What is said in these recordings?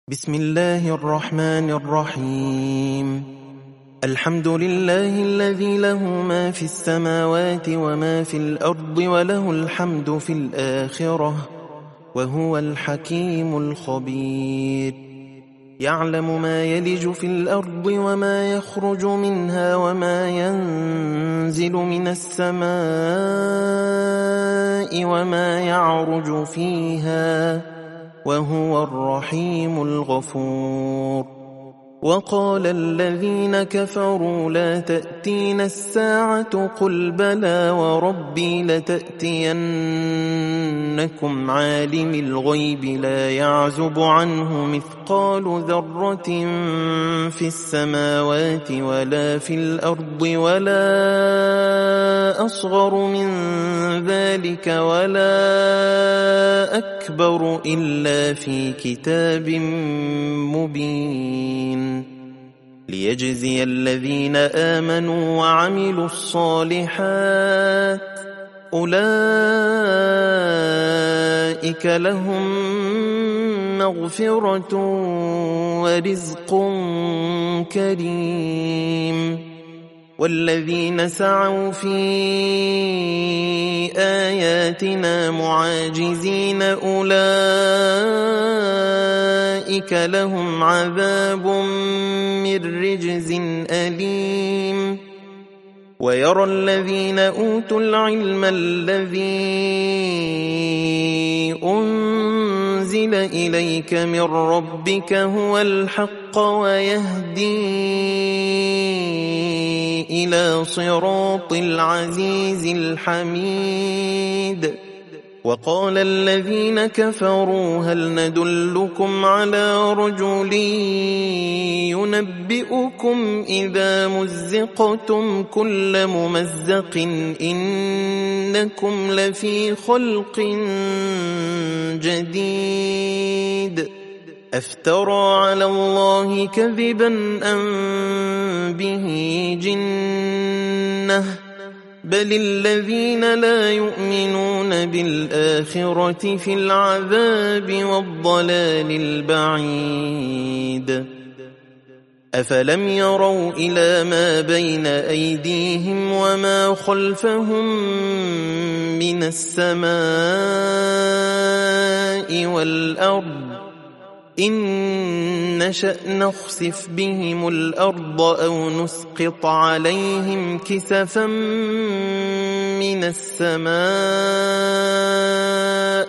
بسم الله الرحمن الرحيم. الحمد لله الذي له ما في السماوات وما في الأرض وله الحمد في الآخرة وهو الحكيم الخبير. يعلم ما يلج في الأرض وما يخرج منها وما ينزل من السماء وما يعرج فيها وهو الرحيم الغفور. وقال الذين كفروا لا تأتين الساعة قل بلى وربي لتأتينكم عالم الغيب لا يعزب عنه مثقال ذرة في السماوات ولا في الأرض ولا أصغر من ذلك ولا أكبر إلا في كتاب مبين ليجزي الذين آمنوا وعملوا الصالحات أولئك لهم مغفرة ورزق كريم. والذين سعوا في آياتنا معاجزين أولئك لهم عذاب من رجز أليم. ويرى الذين أوتوا العلم الذي أنزل إليك من ربك هو الحق ويهدي إلى صراط العزيز الحميد. وقال الذين كفروا هل ندلكم على رجل ينبئكم إذا مزقتم كل ممزق إنكم لفي خلق جديد أفترى على الله كذبا أم به جنة بل الذين لا يؤمنون بالآخرة في العذاب والضلال البعيد. أفلم يروا إلى ما بين أيديهم وما خلفهم من السماء والأرض إن نشأ نخسف بهم الأرض أو نسقط عليهم كسفا من السماء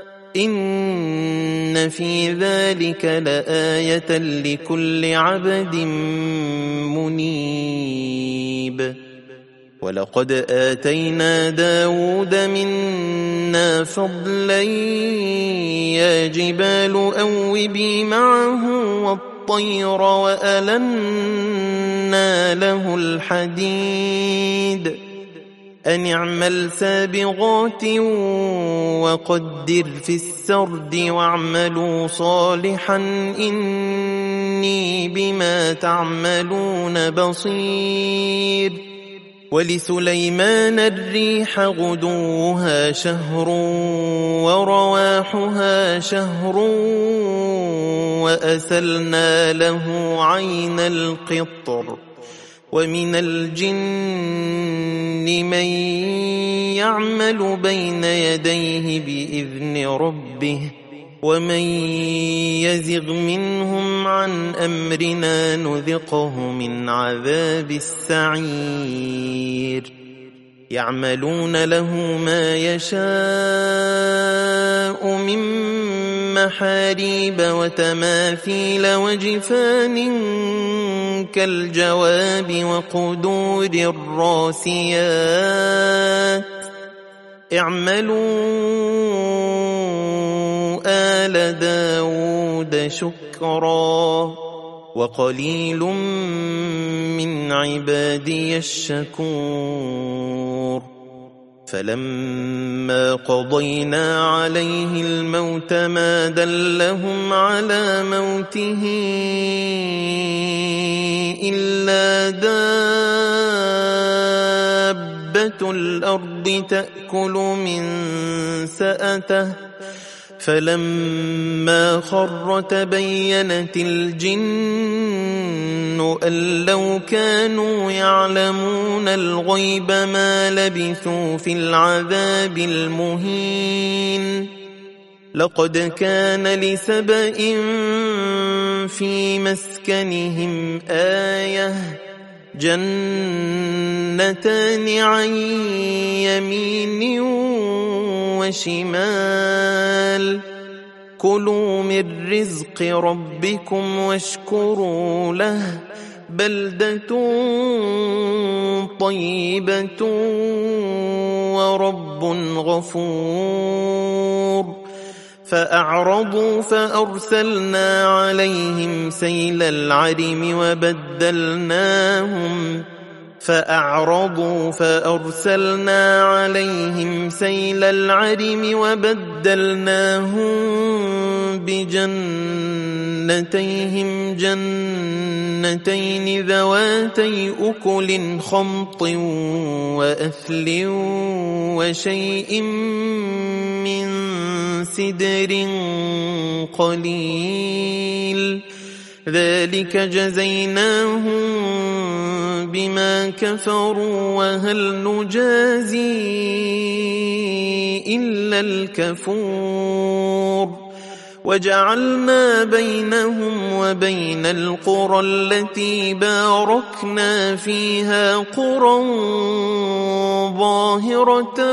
إن في ذلك لآية لكل عبد منيب. ولقد آتينا داود منا فضلا يا جبال أوبي معه والطير وألنا له الحديد أن اعمل سابغات وقدر في السرد واعملوا صالحا إني بما تعملون بصير. ولسليمان الريح غدوها شهر ورواحها شهر وأسلنا له عين القطر. ومن الجن من يعمل بين يديه بإذن ربه ومن يزغ منهم عن أمرنا نذقه من عذاب السعير. يعملون له ما يشاء من محاريب وتماثيل وجفان كالجواب وقدور الراسيات اعملوا آل داود شكرا وقليل من عبادي الشكور. فلما قضينا عليه الموت ما دلهم على موته إلا دابة الأرض تأكل من سأته فلما خر تبينت الجن أن لو كانوا يعلمون الغيب ما لبثوا في العذاب المهين لقد كان لسبإ في مسكنهم آية جنتان عن يمين وشمال كلوا من رزق ربكم واشكروا له بلدة طيبة ورب غفور فأعرضوا فأرسلنا عليهم سيل العرم وبدلناهم بجنتيهم جنتين ذواتي أكل خمط وأثل وشيء من سدر قليل ذلك جزيناهم بما كفروا وهل نجازي إلا الكفور وجعلنا بينهم وبين القرى التي باركنا فيها قرى ظاهرة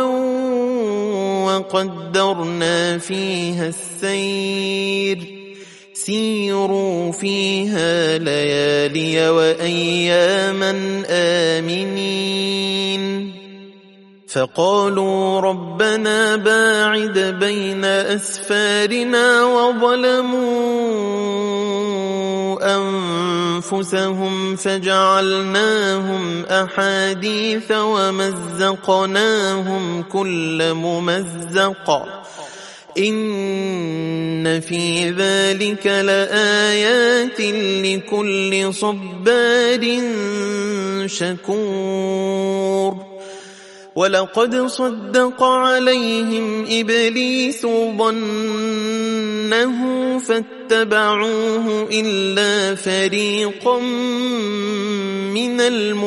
وقدرنا فيها السير سيروا فيها ليالي وأياما آمنين فقالوا ربنا باعد بين أسفارنا وظلموا أنفسهم فجعلناهم أحاديث ومزقناهم كل ممزق إن في ذلك لآيات لكل صبار شكور ولقد صدق عليهم إبليس ظنه فاتبعوه إلا فريقا من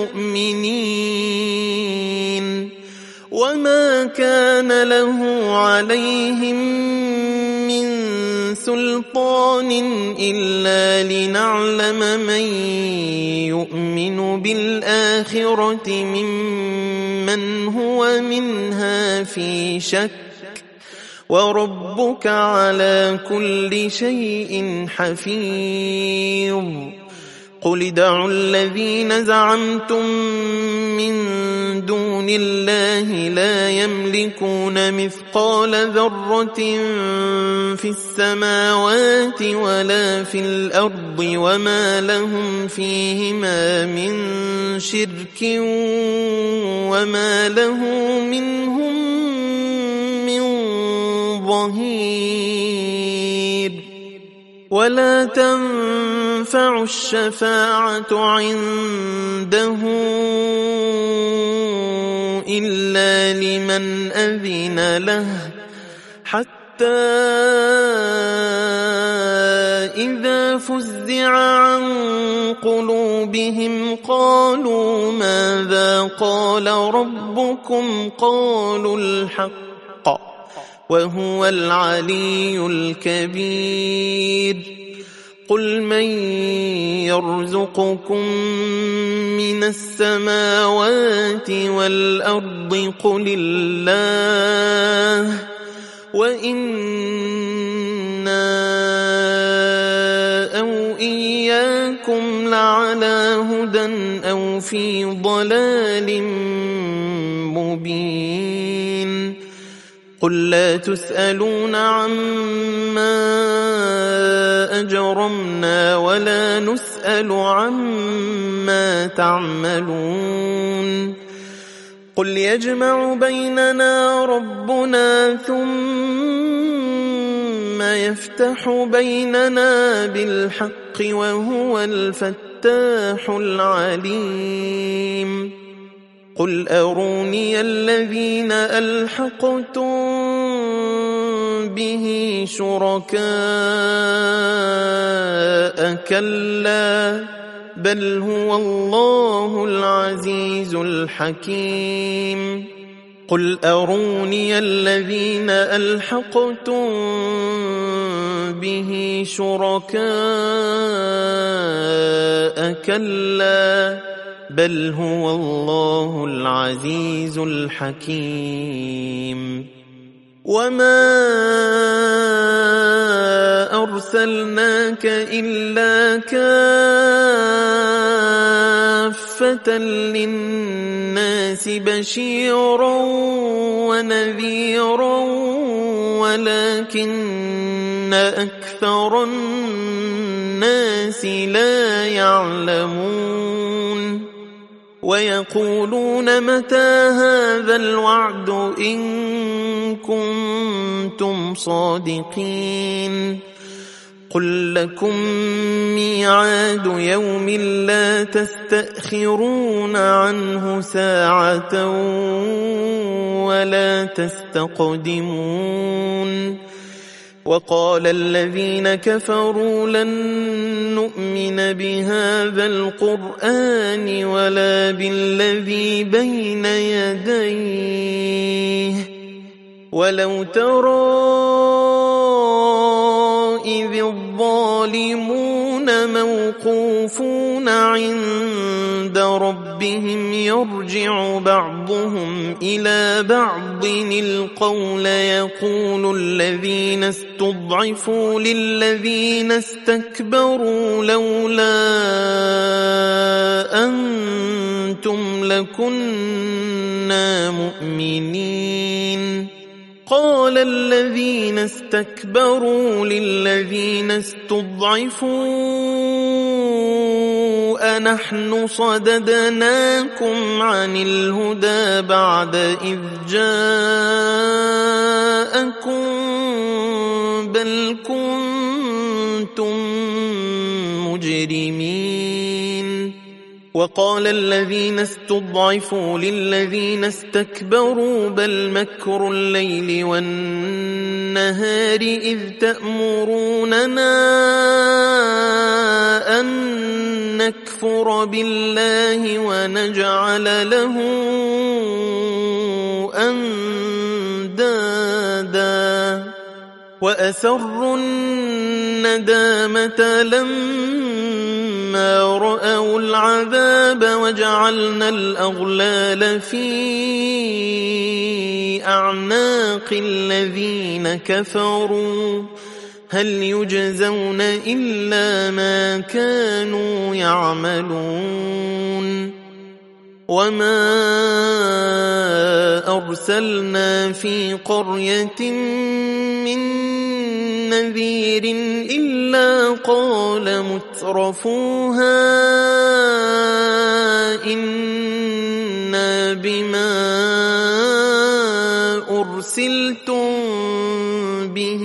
المؤمنين وما كان له عليهم من سلطان إلا لنعلم من يؤمن بالآخرة ممن هو منها في شك وربك على كل شيء حفيظ قل ادعوا الذين زعمتم من دون الله لا يملكون مثقال ذرة في السماوات ولا في الأرض وما لهم فيهما من شرك وما له منهم من ظهير ولا تنفع الشفاعة عنده إلا لمن أذن له حتى إذا فزع عن قلوبهم قالوا ماذا قال ربكم قالوا الحق وهو العلي الكبير قل من يرزقكم من السماوات والأرض قل الله وإنا أو إياكم لعلى هدى أو في ضلال مبين قل لا تسألون عما أجرمنا ولا نسأل عما تعملون قل يجمع بيننا ربنا ثم يفتح بيننا بالحق وهو الفتاح العليم قل أروني الذين ألحقتم به شركاء كلا بل هو الله العزيز الحكيم قل أروني الذين ألحقتم به شركاء كلا بل هو الله العزيز الحكيم وما أرسلناك إلا كافة للناس بشيرا ونذيرا ولكن أكثر الناس لا يعلمون ويقولون متى هذا الوعد إن كنتم صادقين قل لكم ميعاد يوم لا تستأخرون عنه ساعة ولا تستقدمون وقال الذين كفروا لن نؤمن بهذا القرآن ولا بالذي بين يديه ولو ترى إذ الظالمون موقوفون عند ربهم يرجع بعضهم إلى بعض القول يقول الذين استضعفوا للذين استكبروا لولا أنتم لكنا مؤمنين قال الذين استكبروا للذين استضعفوا أنحن صددناكم عن الهدى بعد إذ جاءكم بل كنتم مجرمين وقال الذين استضعفوا للذين استكبروا بل مكر الليل والنهار إذ تأمروننا أن نكفر بالله ونجعل له أندادا وأسروا الندامة لما رأوا العذاب وجعلنا الأغلال في أعناق الذين كفروا هل يجزون إلا ما كانوا يعملون وما أرسلنا في قرية من نذير إلا قال مترفوها إنا بما أرسلتم به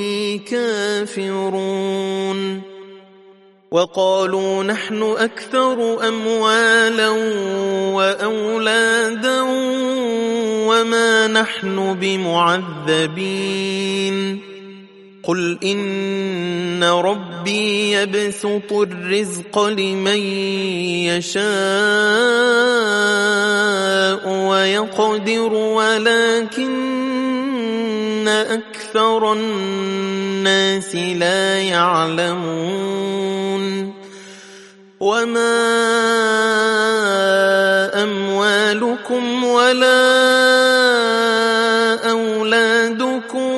كافرون وقالوا نحن أكثر أموالا وأولادا وما نحن بمعذبين قل إن ربي يبسط الرزق لمن يشاء ويقدر ولكن أكثر الناس لا يعلمون وما أموالكم ولا أولادكم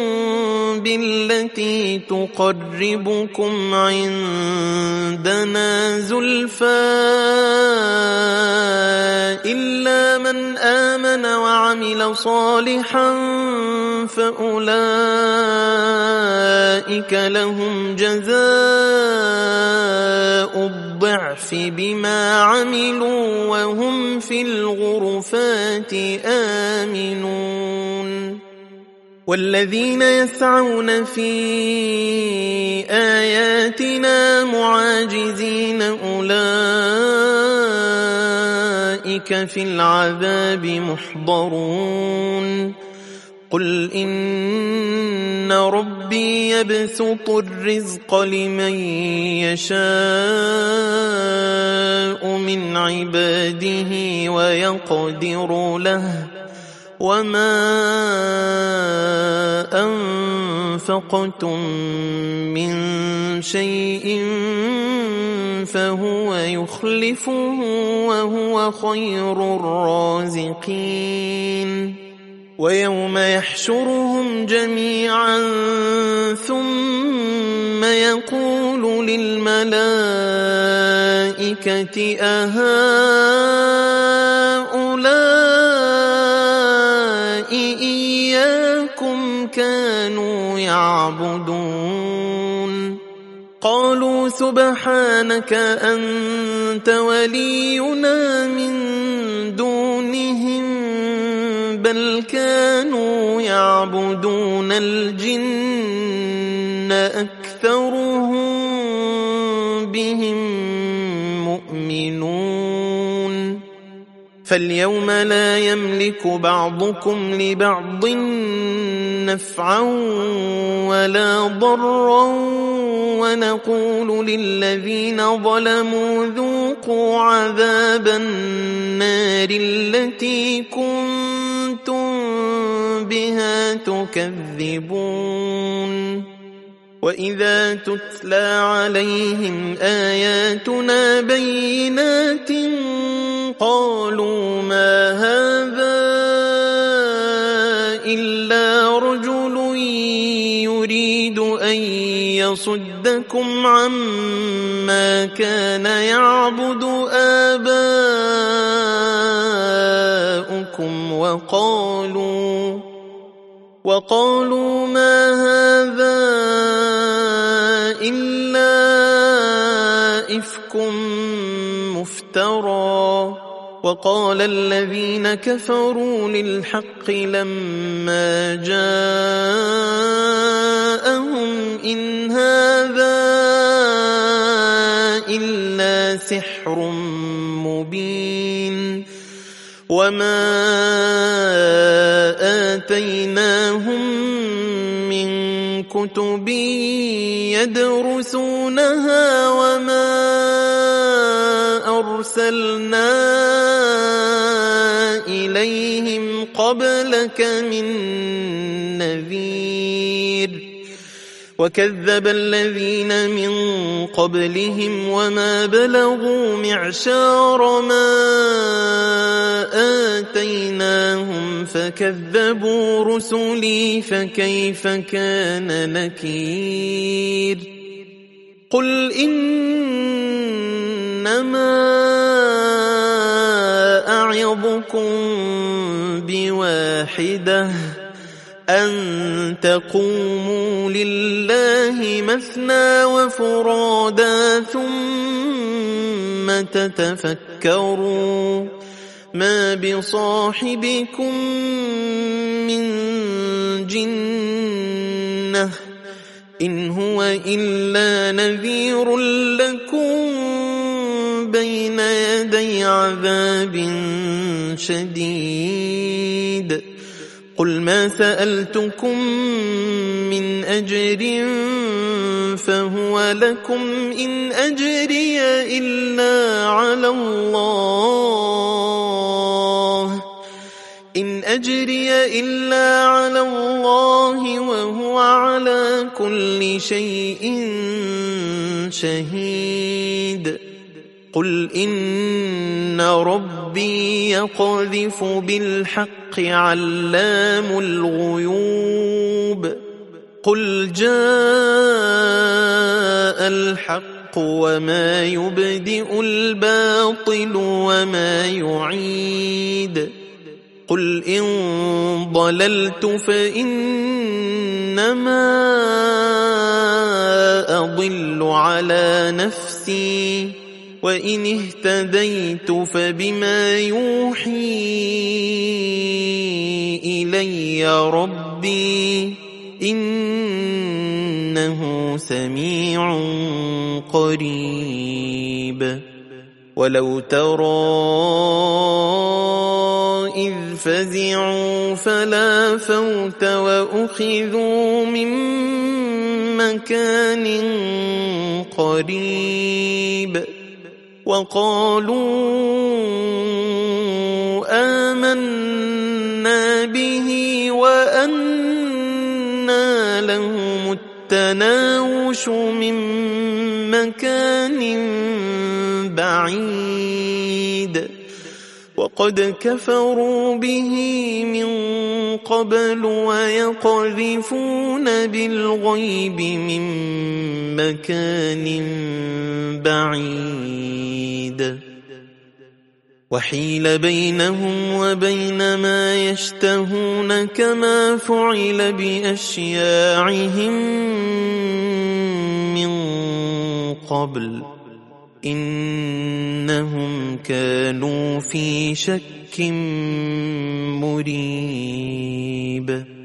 بالتي تقربكم عندنا زلفى إلا من آمن وعمل صالحا فأولئك لهم جزاء الضعف بما عملوا وهم في الغرفات آمنون والذين يسعون في آياتنا معاجزين أولئك في العذاب محضرون قل إن إن ربي يبسط الرزق لمن يشاء من عباده ويقدر له وما أنفقتم من شيء فهو يخلفه وهو خير الرازقين ويوم يحشرهم جميعا ثم يقول للملائكة أهؤلاء إياكم كانوا يعبدون قالوا سبحانك أنت ولينا من دونهم بل كانوا يعبدون الجن أكثرهم بهم مؤمنون فاليوم لا يملك بعضكم لبعض نفعا ولا ضرا ونقول للذين ظلموا ذوقوا عذاب النار التي كنتم بها تكذبون وإذا تتلى عليهم آياتنا بينات قالوا ما هذا إلا رجل يريد أن يصدكم عما كان يعبد آباؤكم وقالوا ما هذا إلا إفك مفترى وقال الذين كفروا للحق لما جاءهم إن هذا إلا سحر مبين وما آتيناهم من كتب يدرسونها وما أرسلنا إليهم قبلك من نذير وكذب الذين من قبلهم وما بلغوا معشار ما آتيناهم فكذبوا رسلي فكيف كان نكير قل إنما أعظكم بواحدة أن تقوموا لله مثنى وفرادا ثم تتفكروا ما بصاحبكم من جنة إن هو إلا نذير لكم بين يدي عذاب شديد قل ما سألتكم من أجر فهو لكم إن أجري إلا على الله وهو على كل شيء شهيد قل إن ربي يقذف بالحق علام الغيوب قل جاء الحق وما يبدئ الباطل وما يعيد قل إن ضللت فإنما أضل على نفسي وإن اهتديت فبما يوحي إلي ربي إنه سميع قريب ولو ترى إذ فزعوا فلا فوت وأخذوا من مكان قريب وقالوا آمنا به وأنى لهم التناوش من مكان بعيد وقد كفروا به من قبل ويقذفون بالغيب من مكان بعيد وحيل بينهم وبين ما يشتهون كما فعل بأشياعهم من قبل إنهم كانوا في شك مريب